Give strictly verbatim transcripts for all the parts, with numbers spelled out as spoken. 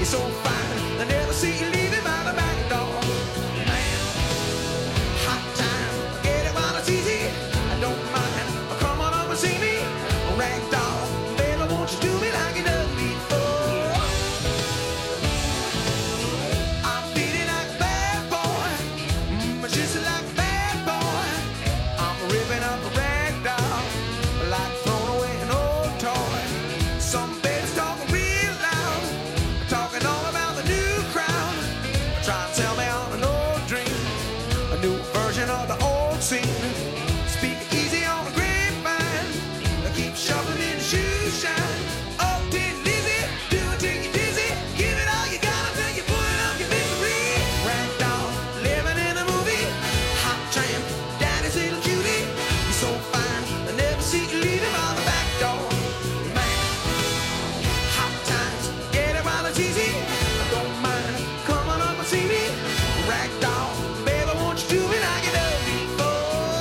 so fine, I never see you leaving by the back door. Man, hot time, get it while it's easy. I don't mind, come on up and see me. Ragdoll, baby, won't you do me like you done before? I'm feeling like a bad boy, mm, just like a bad boy. I'm ripping up a ragdoll, like throwing away an old toy. Some babies talking real loud, talking all about the new crowd. Try to tell me on an old dream, a new version of the old scene. Speak easy on the grapevine, keep shoving in the shoe shine. Oh, dear Lizzie, do it till you're dizzy. Give it all you got until you put it up your misery. Ragdoll, living in a movie. Hot tramp, daddy's little cutie. You're so fine, I never see you leaving by the back door. Man, hot times, get it while it's easy. I don't mind, come on up and see me. Ragdoll, baby, won't you do me like you done before?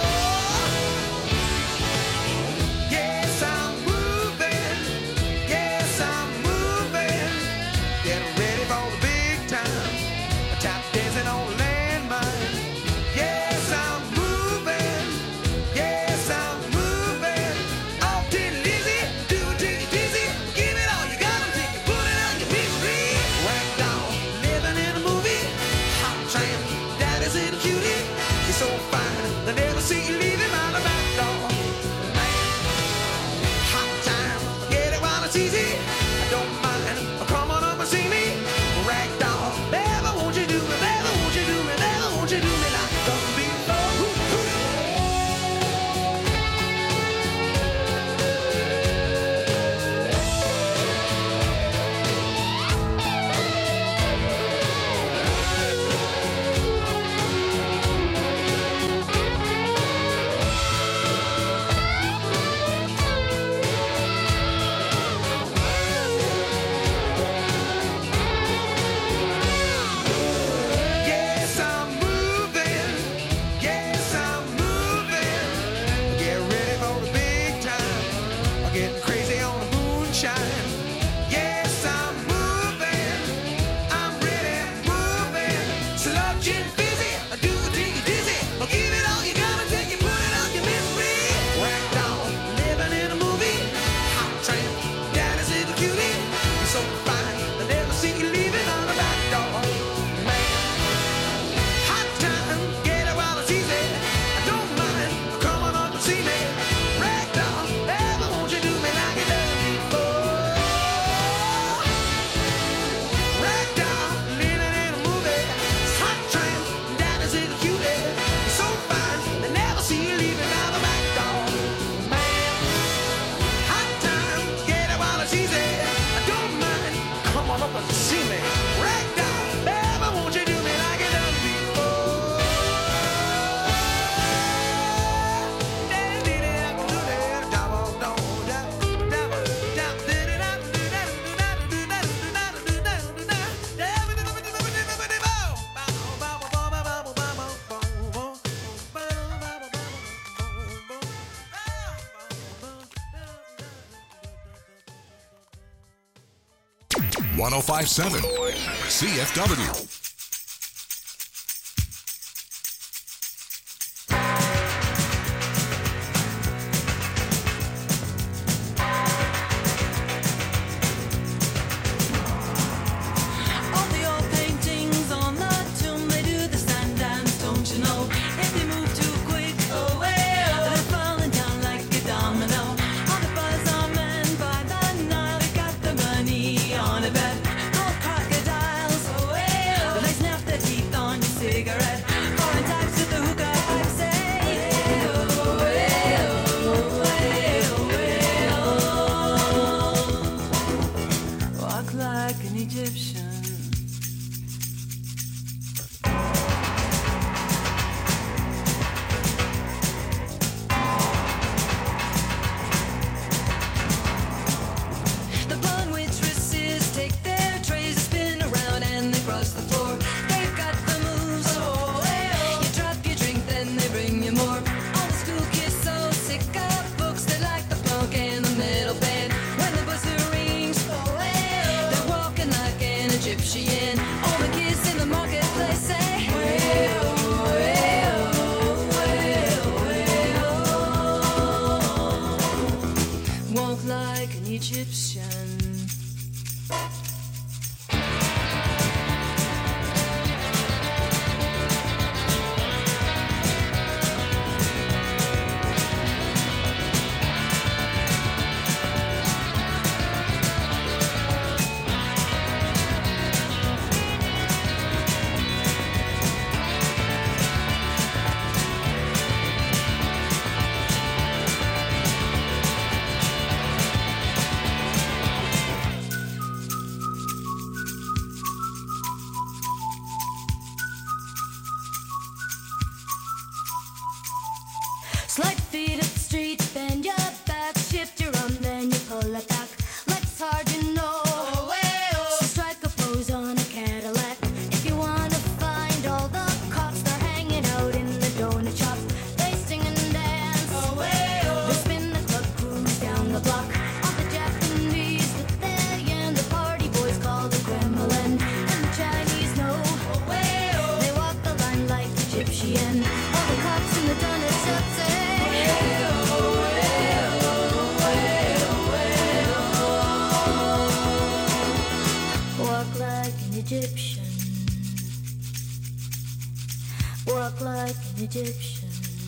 Yes, I'm moving. Yes, I'm moving. Getting ready for the big time. Tap dancing on the landmine. Yes, I'm moving. Yes, I'm moving. Oh, dear Lizzie, do it till you're dizzy. Give it all you got until you put it on your misery. Ragdoll, living in a movie. Hot tramp, daddy's little cutie. You're so fine, I never see you leaving by the back door. Man, hot time, get it while it's easy. I don't mind, come on up and see me. Ragdoll, baby, won't you do me, baby, won't you do me, baby, won't you do me like you done before? Yes, I'm moving. Yes, I'm moving. Get ready for the big time. I'm getting crazy on the moonshine. Yes, I'm moving. I'm ready, moving. Sludging busy. I do it till you're dizzy. I'll give it all you got until you put it on your misery. Ragdoll, living in a movie. Hot tramp, daddy's little cutie. You're so fine, I never see you leaving on the back door. Man, hot time, get it while it's easy. I don't mind, come on up and see me. Ragdoll, baby, won't you do me like you done before? Ragdoll, living in a movie. Hot tramp, daddy's little cutie. You're so fine, I never see you leaving out the back door. Man, hot time, get it while it's easy. I don't mind, come on up and see me. Ragdoll, baby, won't you do me like you done before? one oh five point seven C F W. All the old paintings on the tomb, they do the sand dance, don't you know? If they move too quick, oh well, they're falling down like a domino. All the buzz are men by the Nile, they got the money on a bet. Gold crocodiles, oh well, they snap their teeth on your cigarette. Foreign types with the hookah pipe say, oh well, oh well, walk like an Egyptian. The blonde waitresses take their trays, spin around and they cross the floor. They've got the moves, oh well. You drop your drink, then they bring you more. All the school kids so sick of books, they like the punk and the metal band. When the buzzer rings, oh well, they're walking like an Egyptian. like an Egyptian. Walk like an Egyptian.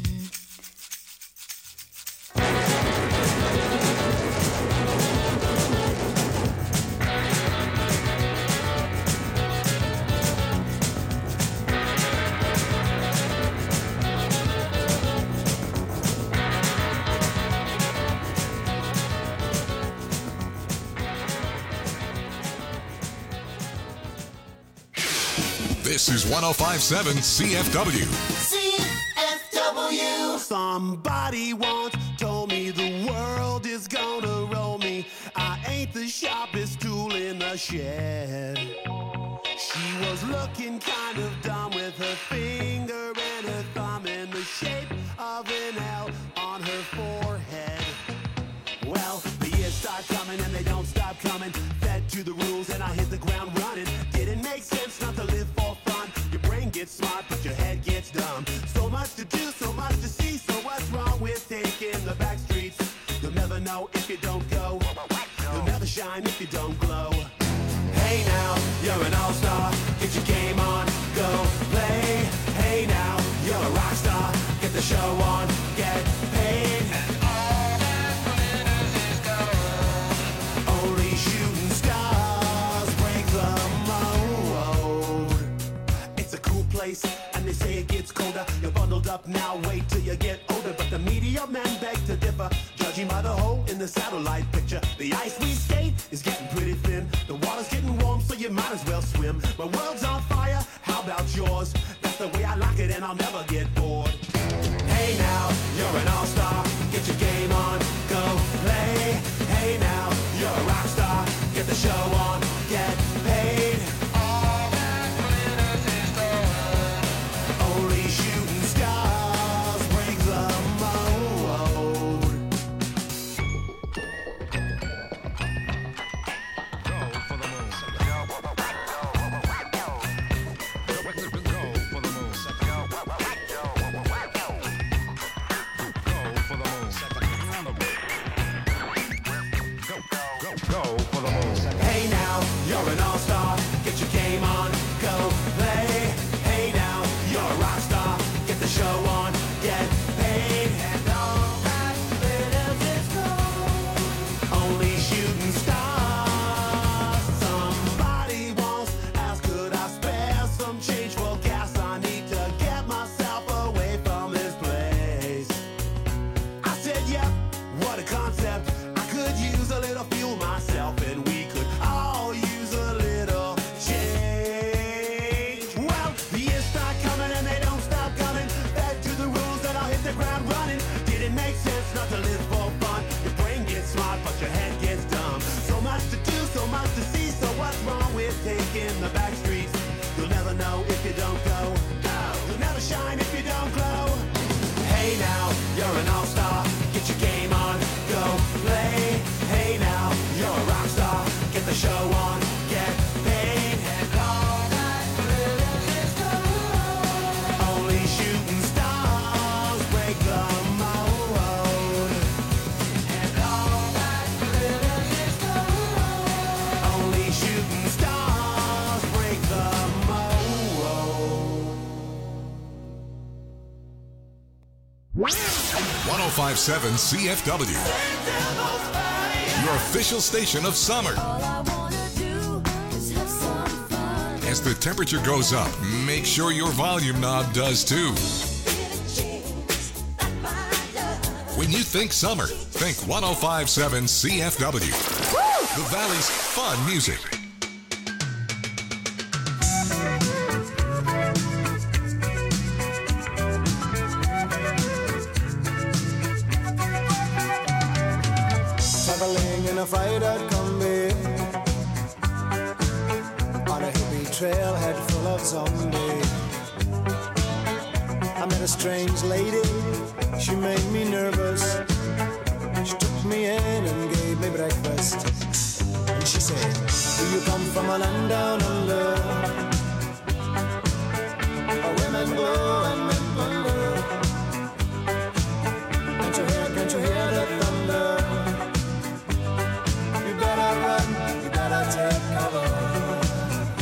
This is one oh five point seven C F W. C F W. Somebody once told me the world is gonna roll me. I ain't the sharpest tool in the shed. She was looking kind of dumb with her finger and her thumb in the shape of an L on her forehead. Well, the years start coming and they don't stop coming. Fed to the rules and I hit the ground running. Didn't make sense not to live for fun. Your brain gets smart but your head gets dumb. So much to do, so much to see. So what's wrong with taking the back streets? You'll never know if you don't go. You'll never shine if you don't glow. Hey now, you're an all-star. Get your game on, go play. Hey now, you're a rock star. Get the show on, get paid. And all that glitters is gold. Only shooting stars break the mold. It's a cool place, and they say it gets colder. You're bundled up now, wait till you get older. But the media men beg to differ, judging by the hole in the satellite picture. The ice we skate is getting pretty thin. The water's getting warm, so you might as well swim. My world's on fire, how about yours? That's the way I like it, and I'll never get bored. Hey now, you're an all-star. Get your game on, go play. Hey now, you're a rock star. Get the show on, get paid. All that glitters is gold. Only shooting stars break the mold. Hey now, you're an all-star. Get your game on, go play. Hey now, you're a rock star. Get the show on, get paid. And all that glitters is gold. Only shooting stars. Somebody once asked, could I spare some change for gas? I need to get myself away from this place. I said, yep, what a concept. I could use a little fuel myself, and we could all use a little change. Well, the years start coming and they don't stop coming. Back to the rules and I'll hit the ground running. Didn't make sense not to live for fun. Your brain gets smart but your head gets dumb. So much to do, so much to see. So what's wrong with taking the back streets? You'll never know if you don't go. Go. You'll never shine if you don't glow. Hey now, you're an all-star. Get your game on, go play. Hey now, you're a rock star. Get the show on, get paid. And all that glitters is gold. Only shooting stars break the mold. And all that glitters is gold. Only shooting stars break the mold. one oh five point seven C F W. Your official station of summer. All I wanna do is have some fun. As the temperature goes up, make sure your volume knob does too. When you think summer, think one oh five point seven C F W. The Valley's fun music. Traveling in a freighter combi on a hippie trailhead full of zombies. I met a strange lady, she made me nervous. She took me in and gave me breakfast. And she said, do you come from a land down under? Where women go and men wonder. Can't you hear, can't you hear the thunder? You better run, you better take cover.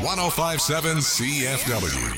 one oh five point seven C F W.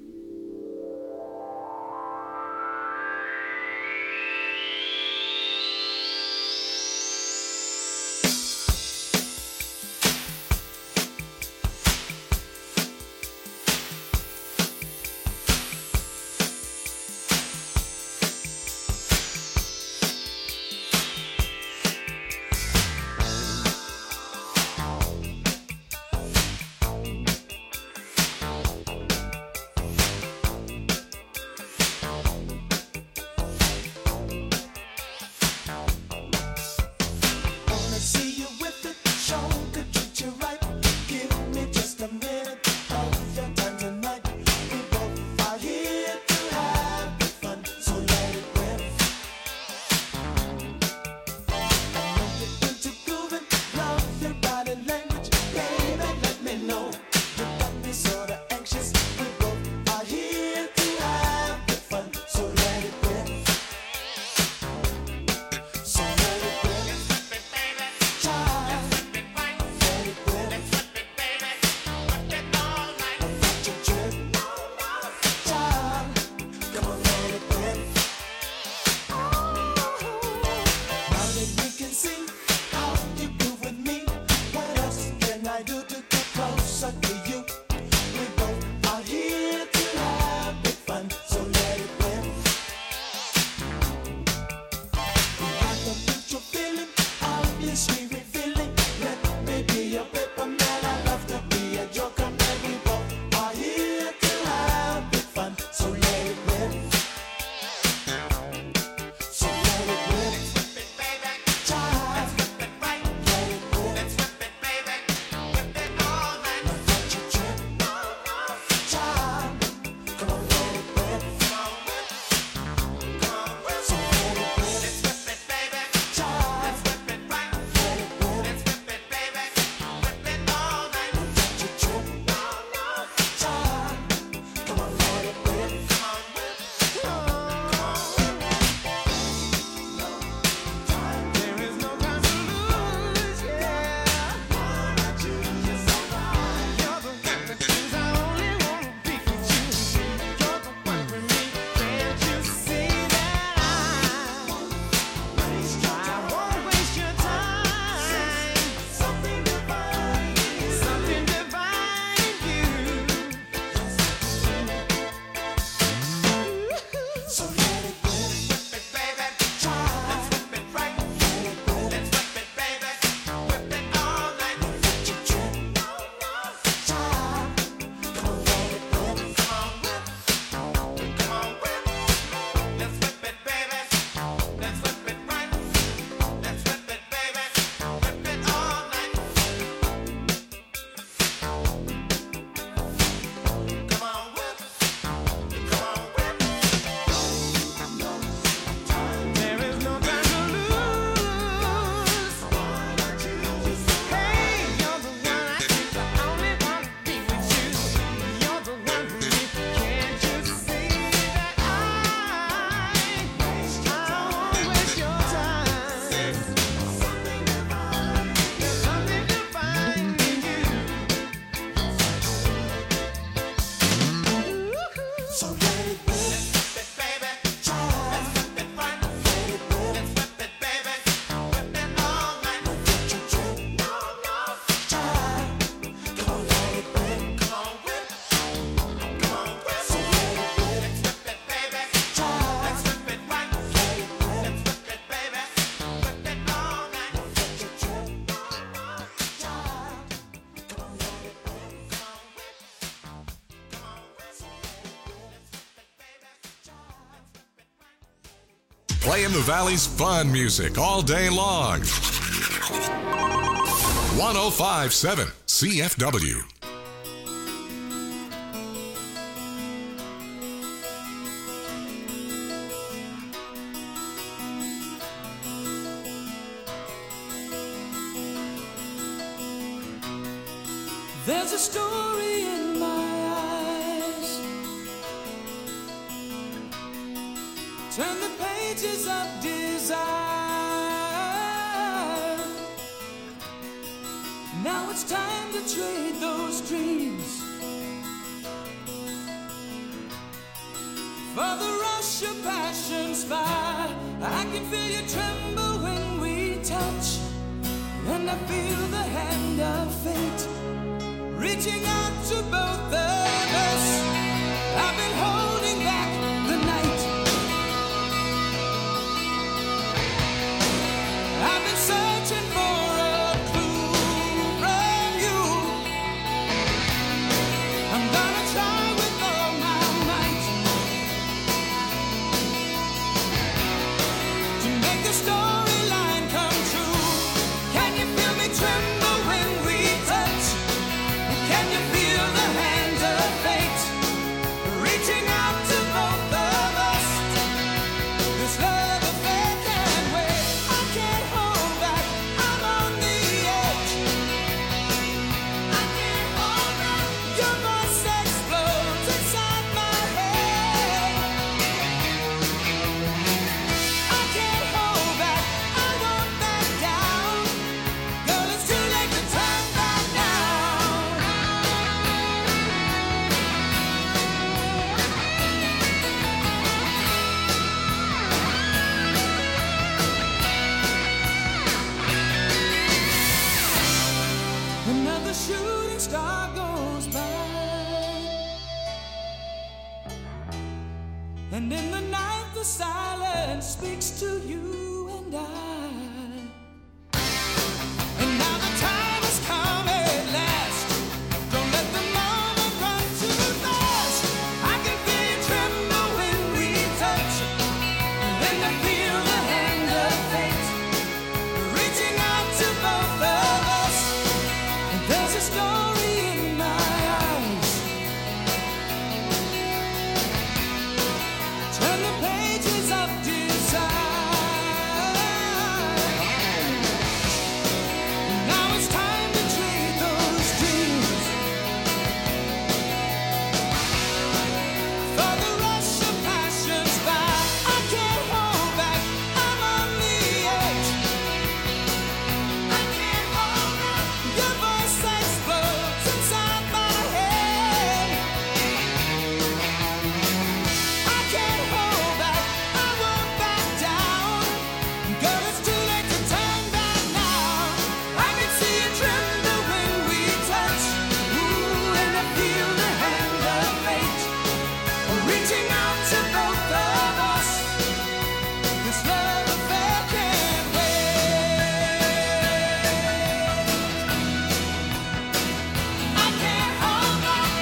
Playing the Valley's fun music all day long. one oh five point seven C F W. There's a story in my eyes. Turn the pages of desire. Now it's time to trade those dreams for the rush of passion's fire. I can feel you tremble when we touch, and I feel the hand of fate reaching out to both of us. I've been holding back the night. I've been searching for a clue from you. I'm gonna try with all my might to make the storyline come true. Can you feel me tremble when we touch? Can you feel the hand of fate reaching out to both of us? This love affair can't wait. I can't hold back. I'm on the edge. I can't hold back. Your voice explodes inside my head. I can't hold back. I won't back down. Girl, it's too late to turn back now. Another shooting star goes by, and in the night the silence speaks to you and I. And now the time has come at last. Don't let the moment run too fast. I can feel you tremble when we touch, and I feel the hand of fate reaching out to both of us. And there's a story in my eyes. Turn the pages of desire. Now it's time to trade those dreams for the rush of passion's fire. I can't hold back. I'm on the edge. I can't hold back. Your voice explodes inside my head. I can't hold back. I won't back down. Girl, it's too late to turn back now. I can see you tremble when we touch. Ooh, and I feel the hand of fate reaching out to both of us. This love affair can't wait. I can't hold back.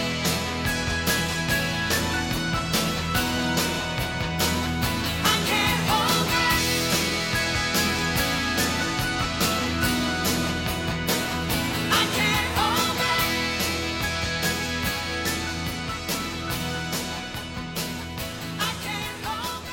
I can't hold back. I can't hold back. I can't hold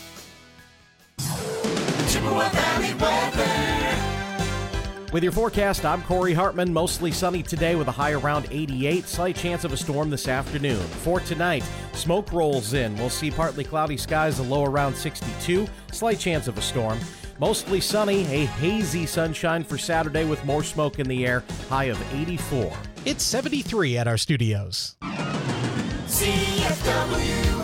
back. Chippewa Valley weather. With your forecast, I'm Corey Hartman. Mostly sunny today with a high around eighty-eight. Slight chance of a storm this afternoon. For tonight, smoke rolls in. We'll see partly cloudy skies, a low around sixty-two. Slight chance of a storm. Mostly sunny, a hazy sunshine for Saturday with more smoke in the air. High of eighty-four. It's seventy-three at our studios. C F W.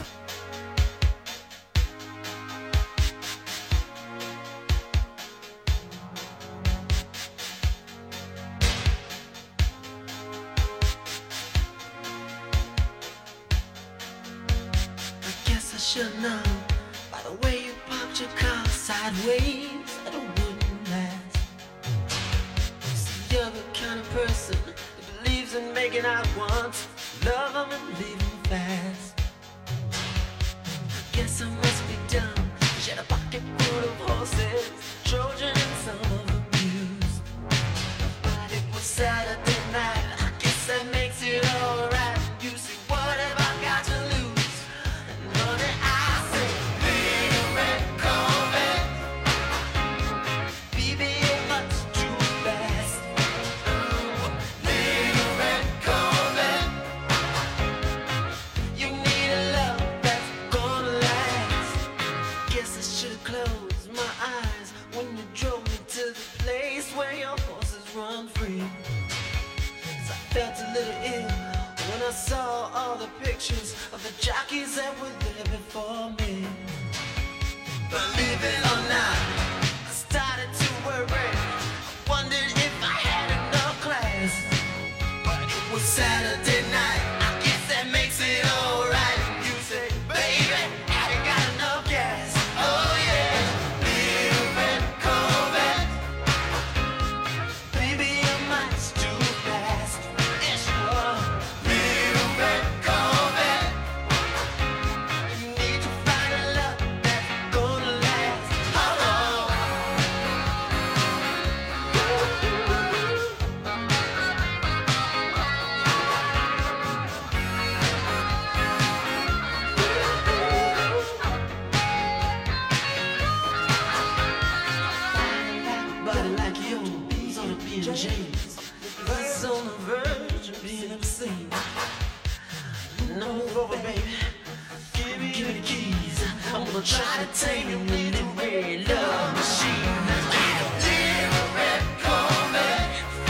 I guess I should know by the way you parked your car sideways that it wouldn't last. See, you're the kind of person that believes in making out once, love 'em and leave 'em fast. I guess I must be dumb. She had a pocket full of horses, Trojan and some of them used. But it was Saturday night. I guess that makes it alright. You see, what have I got to lose? And honey, I say, little red Corvette, baby, you're much too fast. Ooh, little red Corvette, you need a love that's gonna last. Guess I should've closed my eyes when you drove me to the place where your horses run free. I saw all the pictures of the jockeys that were there before me. Believe it or not, I started to worry. I wondered if I had enough class. But it was Saturday night, I guess that makes it alright. You say, baby, I ain't got enough gas. Oh yeah, little red Corvette. Baby, your mind's too fast. Yes, you are. Little red Corvette. You need to find a love that's gonna last. Oh, oh. Body like yours on a P and J's. Buzz on the verge of being obscene. No move over, baby. Give me, give me the keys. I'm gonna try to tame your little red love machine. Little red Corvette.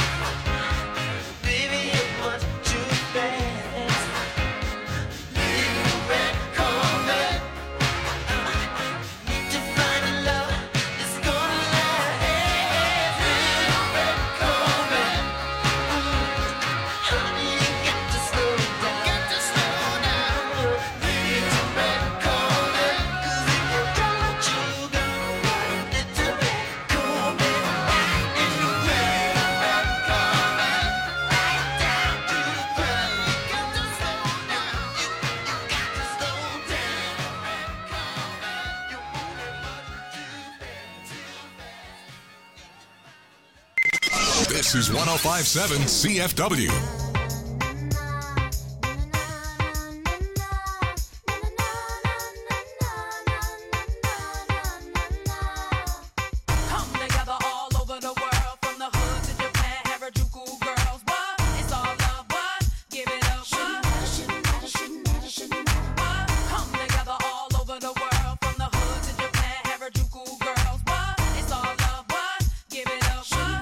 Baby, it was too fast. Little red Corvette. Need to find a love that's gonna last. Little red Corvette. Honey, you got to slow down. Got to slow down. Little red Corvette. 'Cause if you don't, you gonna run. Little red Corvette. In the little red Corvette. Right down to the ground. You got to slow down. You, you got to slow down. Red Corvette. You're moving much too fast, too fast. This is one oh five point seven C F W. Come together all over the world, from the hood to Japan, Harajuku girls. What? It's all love. What? Give it up. What? What? Come together all over the world, from the hood to Japan, Harajuku girls. What? It's all love. What? Give it up. What?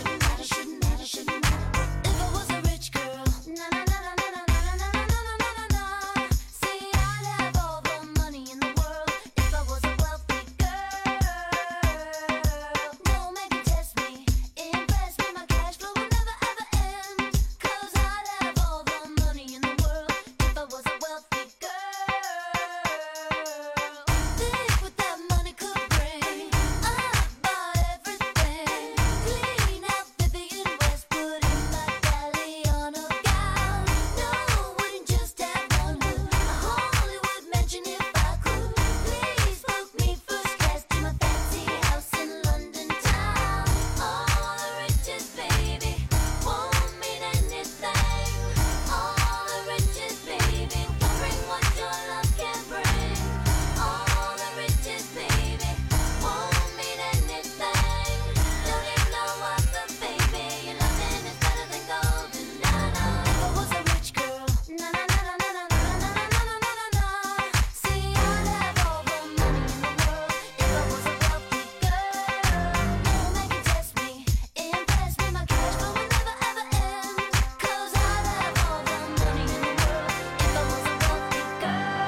If I was a rich girl, na na na na na na na na na na na na. See, I'd have all the money in the world. If I was a wealthy girl, don't make me test me, impress me. My cash flow will never ever end. 'Cause I'd have all the money in the world if I was a wealthy girl. Think what that money could bring. I'd buy everything. Clean out Vivian Westwood in my Galliano gown. No, wouldn't just have one look. A Hollywood mansion if I could. Please book me first class to my fancy house in London town. All the riches, baby, won't mean anything. All the riches, baby, don't bring what your love can bring. All the riches, baby, won't mean anything. Don't need no other, baby. Your loving is better than gold. Na na. If I was a rich girl, na na na na na na na na na na na na na. See, I'd have all the money in the world if I was a wealthy girl. Don't make me test me, impress me. My cash flow will never ever end. 'Cause I'd have all the money in the world if I was a wealthy girl.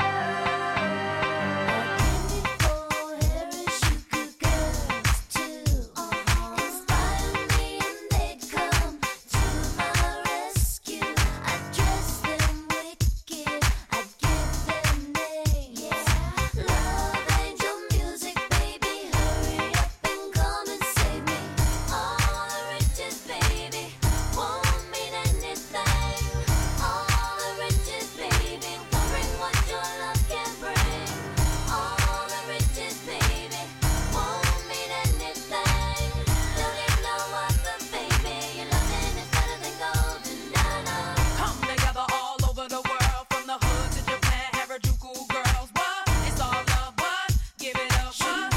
Beautiful Harajuku girls too inspire me, and they'd come to my rescue. I'd dress them wicked, I'd give them names. Love angel music, baby, hurry up and come and save me. All the riches, baby, won't mean anything. All the riches, baby, don't bring what your love can bring. All the riches, baby, won't mean anything. Don't need no other, baby. Your loving is better than gold. Na na. Come together all over the world, from the hood to Japan, Harajuku girls. What? It's all love. What? Give it up. What?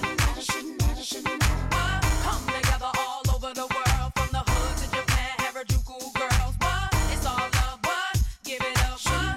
What? Come together all over the world, from the hood to Japan, Harajuku girls. What? It's all love. What? Give it up. What?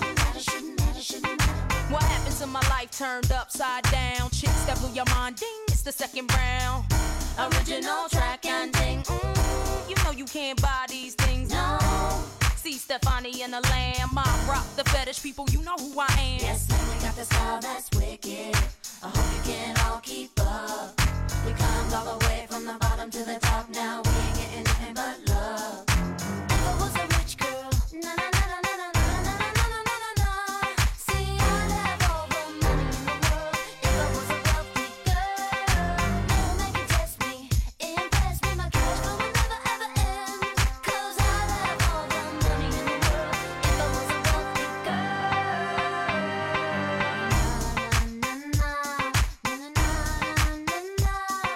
What happened to my life turned upside down? Chicks that blew your mind, ding, it's the second round. Original track and ding, mm, you know you can't buy these things, no. See, Stefani and the Lamb. I rock the fetish people, you know who I am. Yes, man, we got the style that's wicked. I hope you can all keep up. We climbed all the way from the bottom to the top. Now we ain't getting nothing but love. If I was a rich girl, na na na na na na na na na na na na na. See, I'd have all the money in the world. If I was a wealthy girl, no man can test me, impress me. My cash flow will never ever end. 'Cause I'd have all the money in the world if I was a wealthy girl. Na na na na na na na na na.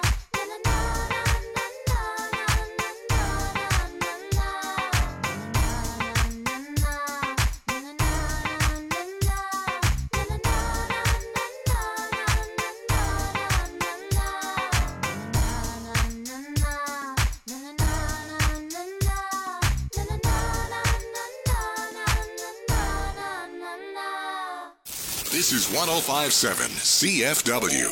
This is one oh five point seven C F W.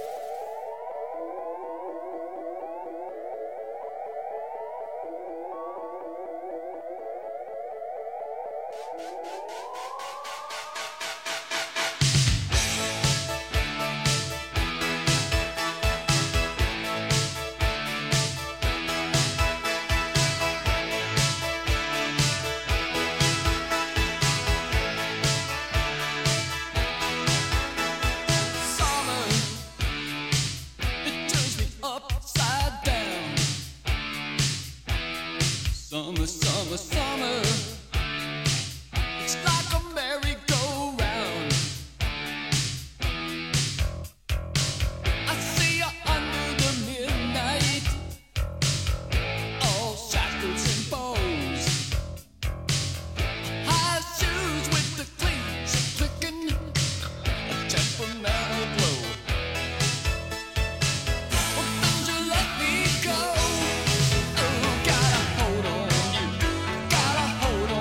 Summer, summer, summer. It's like a merry-go-round. I see you under the midnight, all shackles and bows. High shoes with the cleats clicking, a temperamental glow. Oh, don't you let me go. Oh, got a hold on you, got a hold on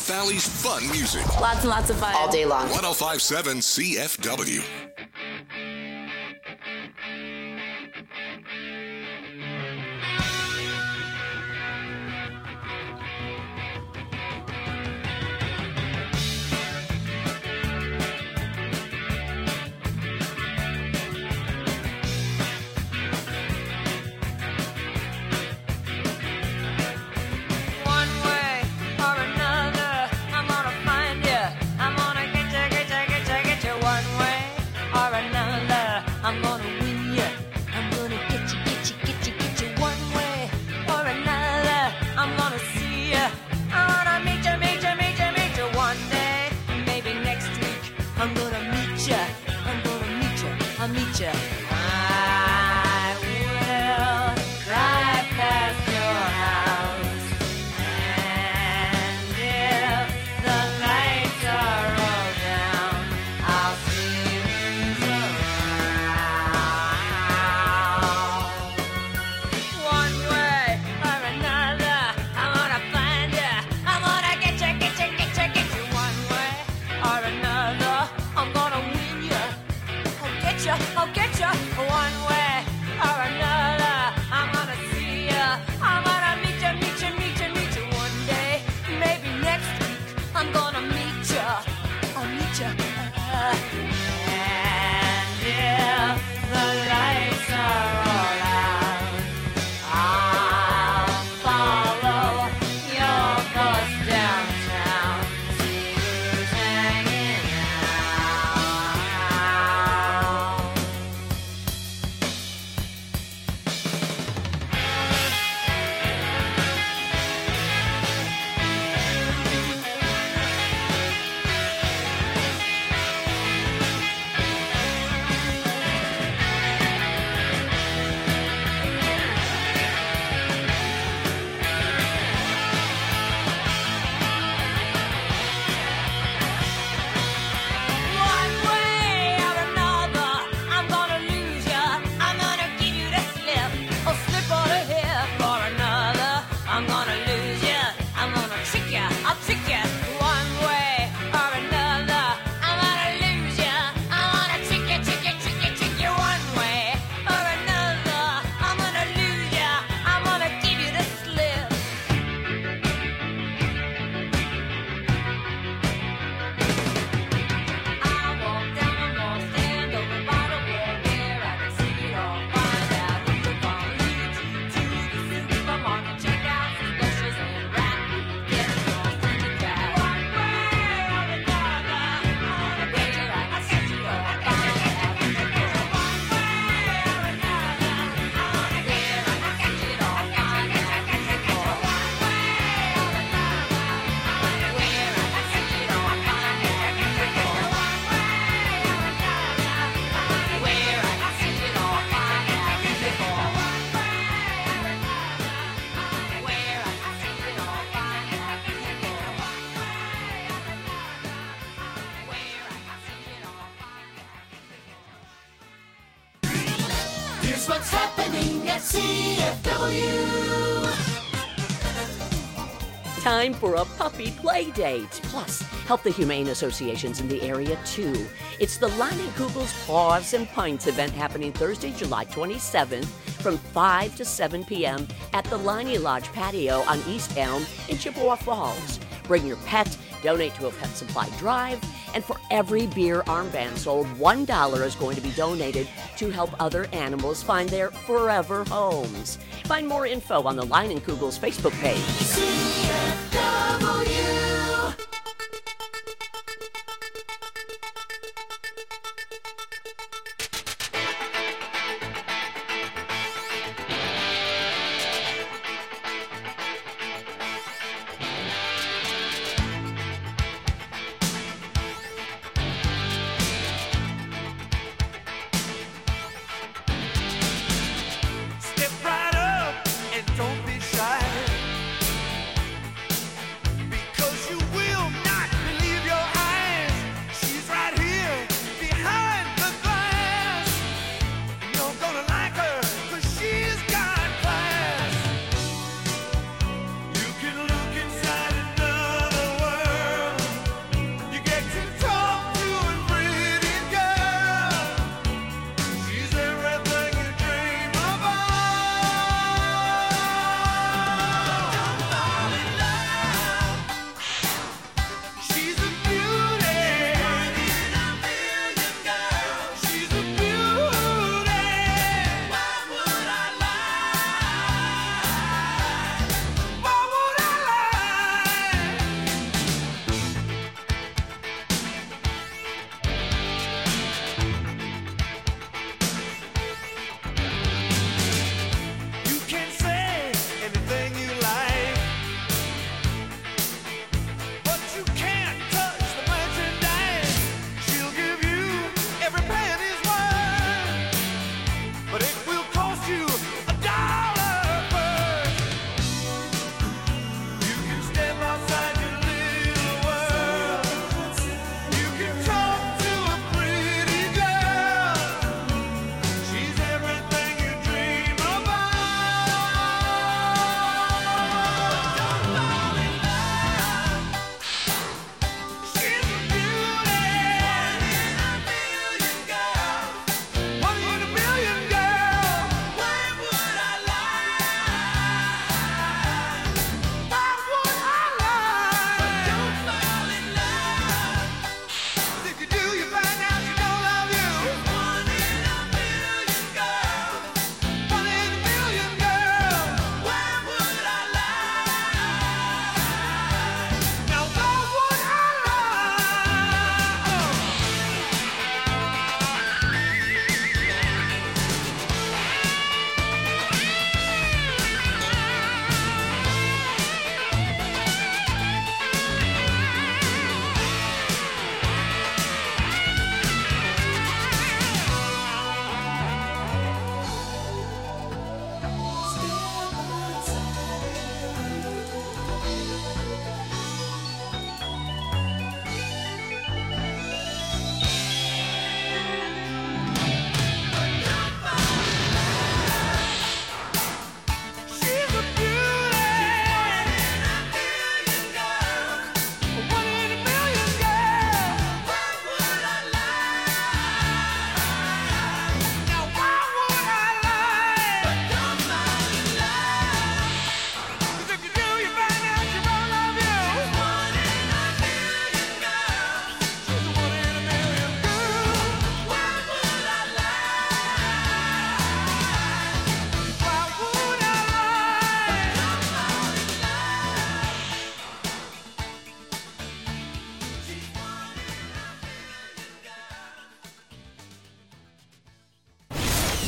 Valley's fun music. Lots and lots of fun. All day long. one oh five point seven C F W. One way or another, I'm gonna find you. I'm gonna get you, get you, get you, get you. One way or another, I'm gonna win you. I'm gonna get you, get you, get you, get you. One way or another, I'm gonna see you. I wanna meet you, meet you, meet you, meet you. One day, maybe next week, I'm gonna meet you. I'm gonna meet you. I'll meet you. I will drive past your house. And if the lights are all down, I'll see who's around. One way or another, I'm gonna find you. I'm gonna get you, get you, get you, get you. One way or another, I'm gonna win you. I'll get you, I'll get you. One way or another, I'm gonna see you. I'm gonna meet you, meet you, meet you, meet you. One day, maybe next week, I'm gonna meet you. I'll meet you. Uh, and if the lights are all out, I'll follow your bus downtown. See who's hanging out. One way or another, I'm gonna lose ya. I'm gonna give you the slip, or slip on the hip. Or another, I'm gonna lose ya. I'm gonna trick ya, I'll trick ya. One way or another, I'm gonna lose ya. I'm gonna trick ya, trick ya, trick ya, trick ya. One way or another, I'm gonna lose ya. I'm gonna give you the slip. I walk down the mall, stand over by the wall, where I can see it all, find out who the bomb leads to the supermarket, check out some specials and rap, get lost in the crowd. One way or another, on a page like I said you all, find out who the bomb. One way or another, on a page like I said you all, find out who the bomb. One way or another, on a page like I said you all, find out who the bomb. Here's what's happening at C F W. Time for a puppy play date. Plus, help the humane associations in the area too. It's the Lonnie Kugel's Paws and Pints event happening Thursday, July twenty-seventh from five to seven p.m. at the Lonnie Lodge patio on East Elm in Chippewa Falls. Bring your pet, donate to a pet supply drive, and for every beer armband sold, one dollar is going to be donated to help other animals find their forever homes. Find more info on the Lonnie Kugel's Facebook page. C F W. Step right up and don't be shy.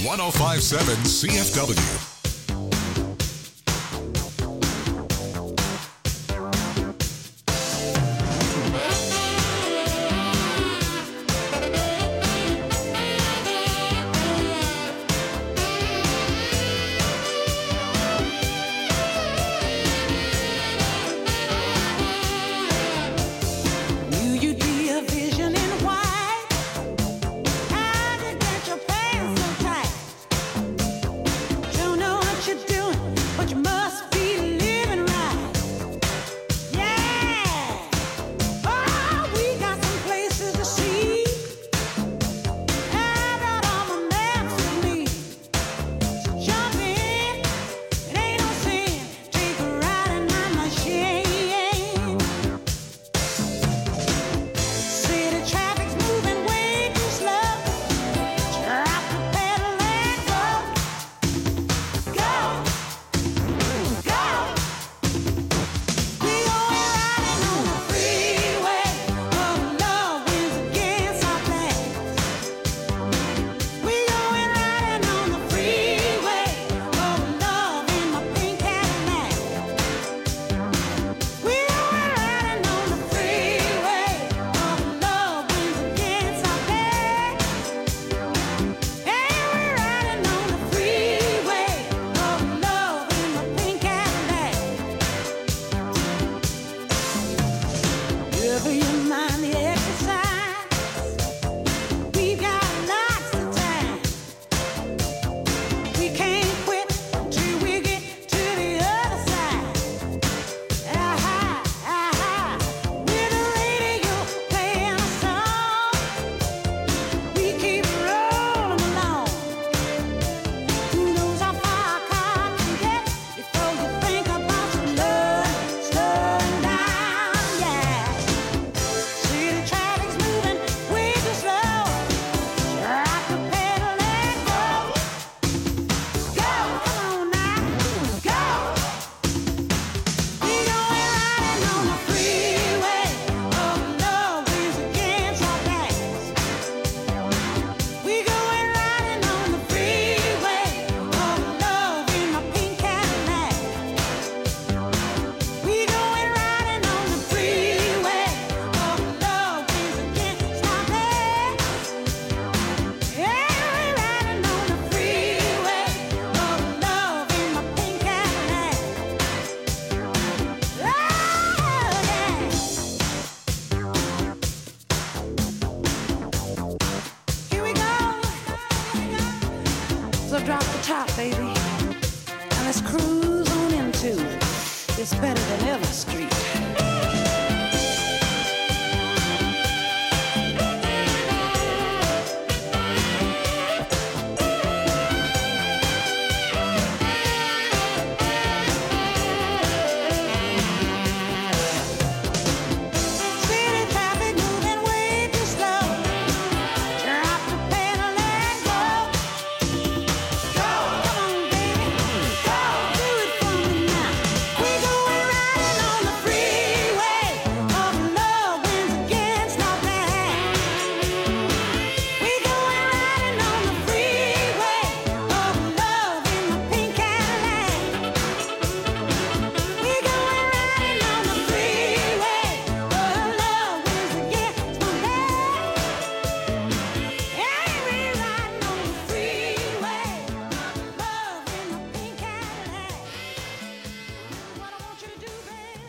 one oh five point seven C F W. Knew you'd be a vision in white. How did get your pants so tight? Don't know what you're doing, but you must be living right. Yeah. Oh, we got some places to see. I got all my maps with me. So jump in, it ain't no sin. Take a ride in my machine. City traffic's moving way too slow. Drop the pedal and go. Go. Go. We going riding on the freeway. Oh, love wins against our plans. We going riding on the freeway. Oh, love in my pink Cadillac. We going riding on the freeway. Oh, love wins against our plans. Hey, we're riding on the freeway. Oh, love in my pink Cadillac. Wherever you mind the exercise, we've got lots of time. We can't quit till we get to the other side. Aha, aha, with the radio playing a song, we keep rolling along. Who knows how far a car can get before you think about slowing, slowing down, yeah. City traffic's moving way too slow. Drop the pedal and go. Go, come on now, go. We going riding on the freeway. Oh, love wins against our plans. We going riding on the freeway. Oh, love in my pink Cadillac. We going riding on the freeway. Oh, love wins against our plans. Yeah, we're riding on the freeway. Oh, love in my pink Cadillac. Oh, yeah. Here we go. So drop the top, baby, and let's cruise on into this better than ever street. City traffic moving way too slow. Drop the pedal and go. Go, come on, baby, go, do it for me now. We going riding on the freeway. Oh, love wins against our plans. We going riding on the freeway. Oh, love in my pink Cadillac. We going riding on the freeway. Oh, love wins against my plans. Hey, we riding on the freeway. Love in my pink Cadillac. What I want you to do, baby.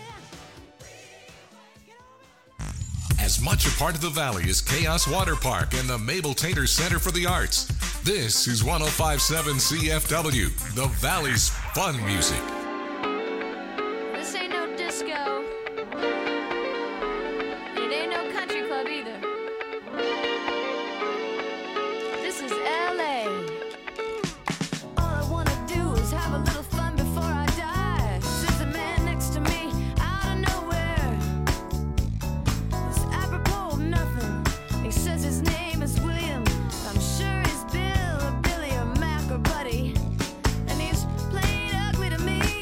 As much a part of the Valley as Chaos Water Park and the Mabel Tater Center for the Arts. This is one oh five point seven C F W, the Valley's fun music. This ain't no disco. It ain't no country club either. This is L A. All I wanna do is have a little fun before I die. There's a man next to me out of nowhere. It's apropos of nothing. He says his name is William. I'm sure he's Bill or Billy or Mac or Buddy. And he's plain ugly to me.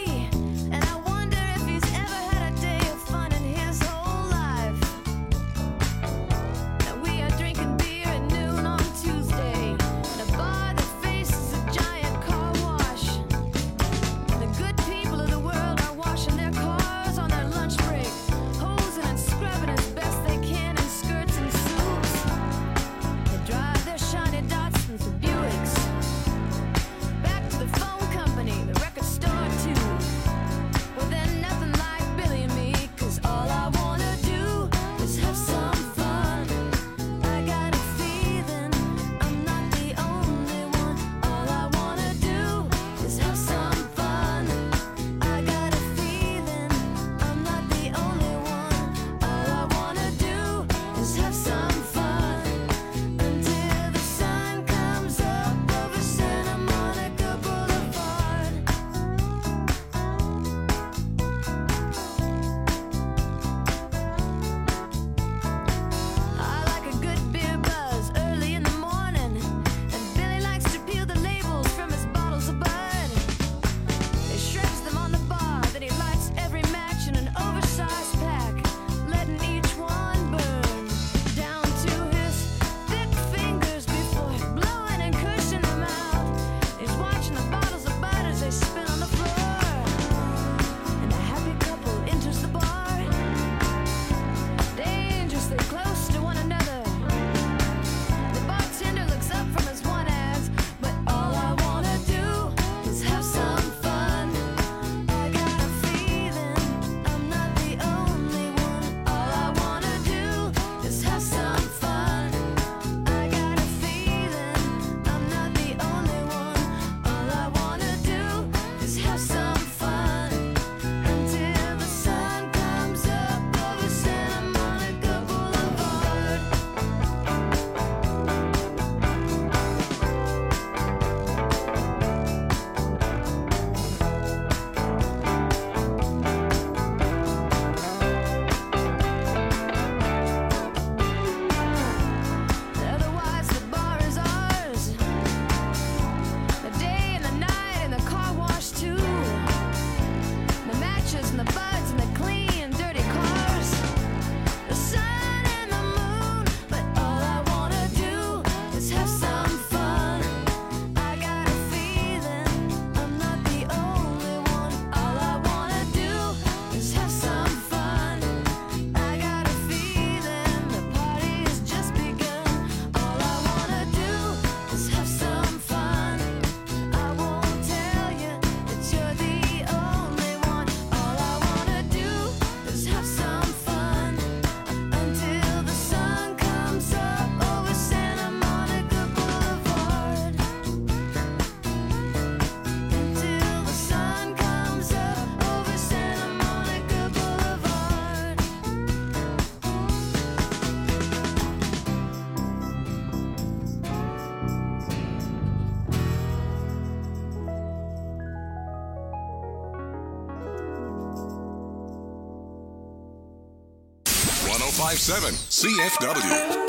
oh five seven C F W.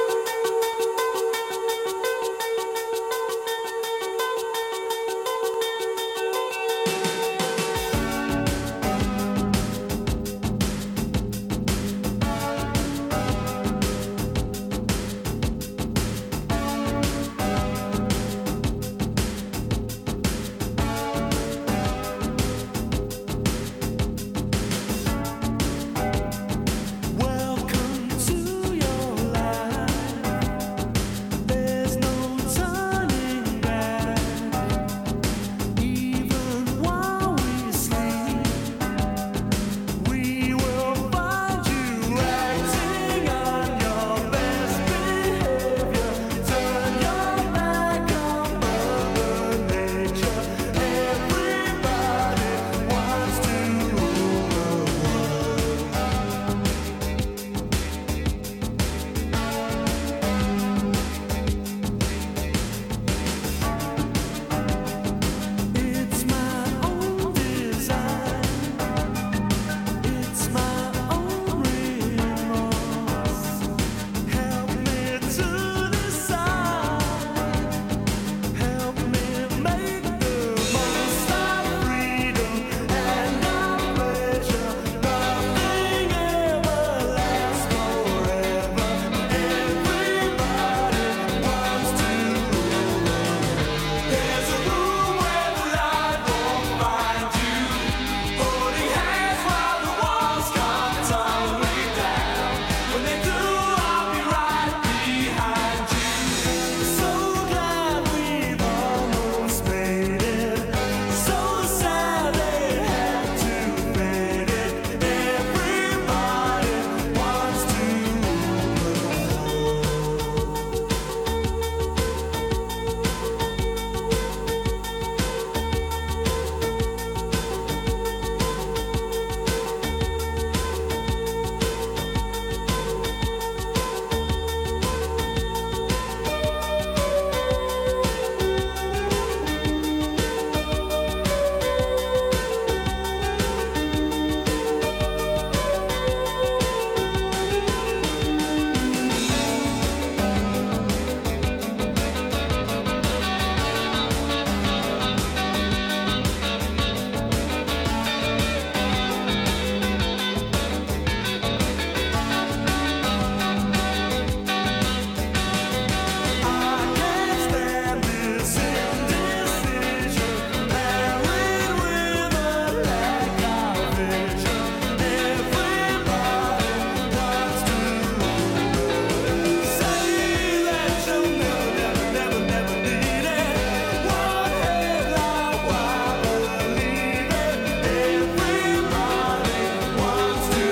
Welcome to your life. There's no turning back. Even while we sleep, we will find you acting on your best behavior. Turn your back on Mother Nature. Everybody wants to rule the world. It's my own design. It's my own remorse. Help me to decide. Help me make the most of freedom and of pleasure. Nothing ever lasts forever. Everybody wants to rule the world. There's a room where the light won't find you. Holding hands while the walls come tumbling down. When they do, I'll be right behind you. So glad we've almost made it. So sad they had to fade it. Everybody wants to rule the world. I can't stand this indecision, married with a lack of vision. Everybody wants to say that you'll never, never, never need it. One headline, why believe it? Everybody wants to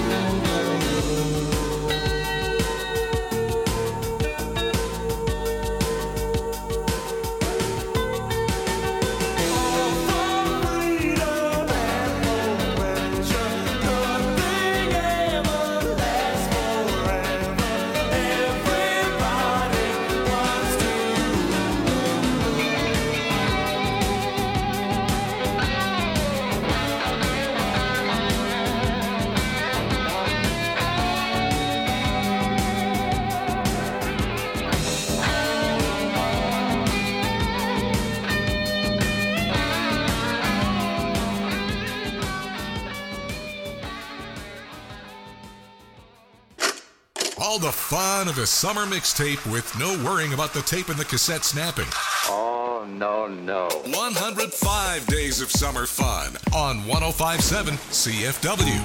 All the fun of a summer mixtape with no worrying about the tape and the cassette snapping. Oh, no, no. one hundred five days of summer fun on one oh five seven C F W.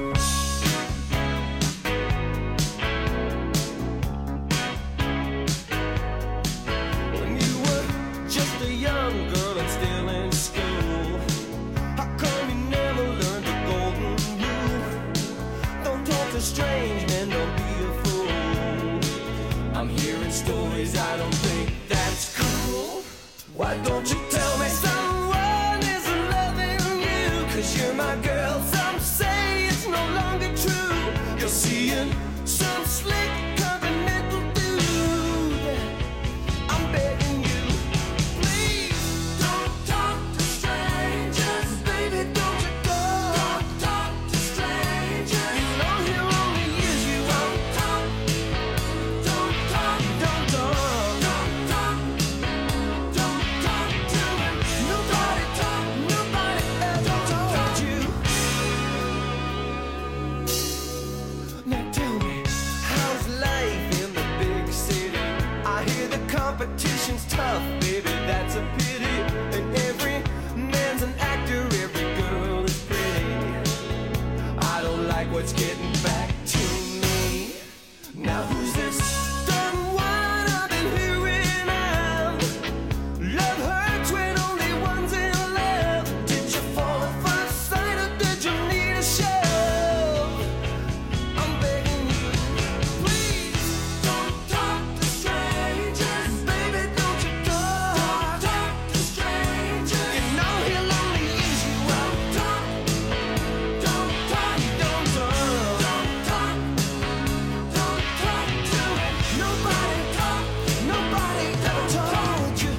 When you were just a young girl and still in school, how come you never learned the golden rule? Don't talk to strange men, don't be a fool. I'm hearing stories, I don't think that's cool. Why don't you tell me someone isn't loving you? Cause you're my girl, some say it's no longer true. You're seeing some slick continental dude. I'm begging you, please don't talk to strangers. Baby, don't you go. Don't talk to strangers. You know he'll only use you tough, baby, that's a pity. And every man's an actor, every girl is pretty. I don't like what's getting back to me. Now who's this? Done what I've been hearing of. Love hurts when only one's in love. Did you fall at first sight or did you need a shove? I'm begging you, please don't talk to strangers. Baby, don't you talk, talk to strangers. You know he'll only use you out. Talk, don't talk, don't talk, don't talk, don't talk to nobody. Talk, nobody ever told you.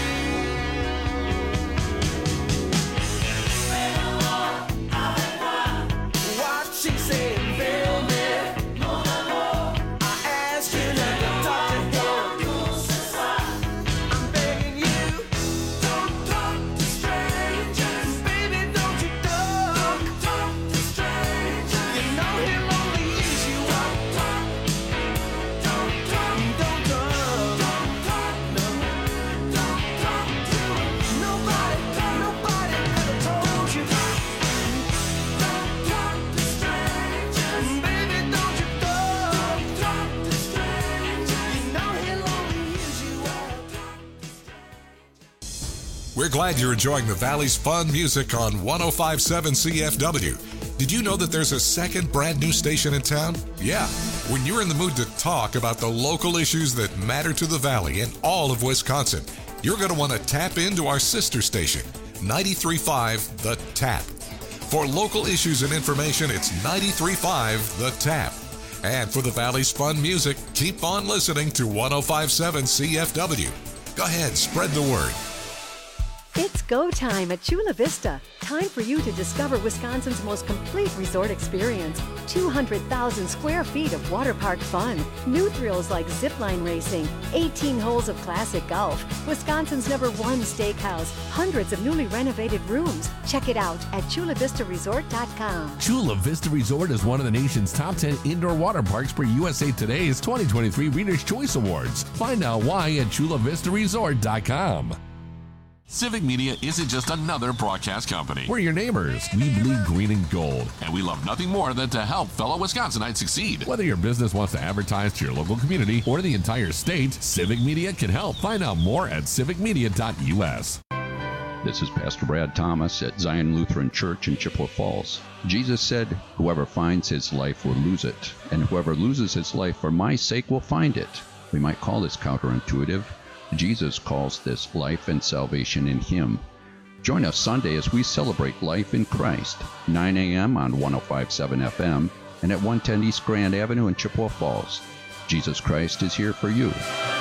What she said, baby. I asked you not to talk to him. I'm begging you, don't talk to strangers. Baby, don't you talk, talk to strangers. You know he'll only use you up. Talk, don't talk, don't talk, don't talk, no, don't talk to him. Nobody, nobody ever told you. Don't talk to strangers. Baby, don't you talk, talk to strangers. You know he'll only use you up. We're glad you're enjoying the Valley's fun music on one oh five point seven C F W. Did you know that there's a second brand new station in town? Yeah. When you're in the mood to talk about the local issues that matter to the Valley and all of Wisconsin, you're going to want to tap into our sister station, ninety-three point five The Tap. For local issues and information, it's ninety-three point five The Tap. And for the Valley's fun music, keep on listening to one oh five point seven C F W. Go ahead, spread the word. It's go time at Chula Vista. Time for you to discover Wisconsin's most complete resort experience. two hundred thousand square feet of water park fun. New thrills like zipline racing. eighteen holes of classic golf. Wisconsin's number one steakhouse. Hundreds of newly renovated rooms. Check it out at chula vista resort dot com. Chula Vista Resort is one of the nation's top ten indoor water parks for U S A Today's twenty twenty-three Reader's Choice Awards. Find out why at chula vista resort dot com. Civic Media isn't just another broadcast company. We're your neighbors. We bleed green and gold. And we love nothing more than to help fellow Wisconsinites succeed. Whether your business wants to advertise to your local community or the entire state, Civic Media can help. Find out more at civic media dot U S. This is Pastor Brad Thomas at Zion Lutheran Church in Chippewa Falls. Jesus said, "Whoever finds his life will lose it, and whoever loses his life for my sake will find it." We might call this counterintuitive. Jesus calls this life and salvation in him. Join us Sunday as we celebrate life in Christ, nine a.m. on one oh five point seven F M and at one ten East Grand Avenue in Chippewa Falls. Jesus Christ is here for you.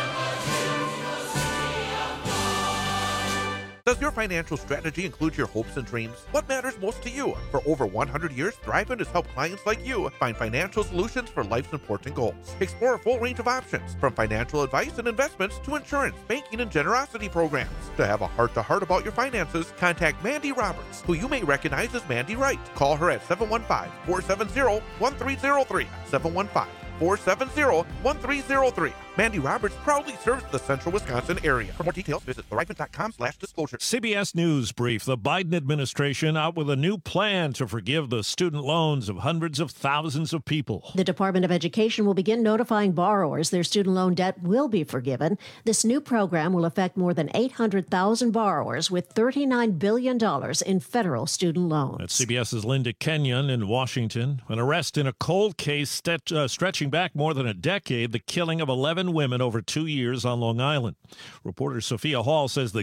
Does your financial strategy include your hopes and dreams? What matters most to you? For over one hundred years, Thrivent has helped clients like you find financial solutions for life's important goals. Explore a full range of options, from financial advice and investments to insurance, banking, and generosity programs. To have a heart-to-heart about your finances, contact Mandy Roberts, who you may recognize as Mandy Wright. Call her at seven one five, four seven zero, one three zero three, seven one five, four seven zero, one three zero three. Mandy Roberts proudly serves the central Wisconsin area. For more details, visit thrivent dot com slash disclosure. C B S News Brief. The Biden administration out with a new plan to forgive the student loans of hundreds of thousands of people. The Department of Education will begin notifying borrowers their student loan debt will be forgiven. This new program will affect more than eight hundred thousand borrowers with thirty-nine billion dollars in federal student loans. That's CBS's Linda Kenyon in Washington. An arrest in a cold case st- uh, stretching back more than a decade, the killing of eleven women over two years on Long Island. Reporter Sophia Hall says the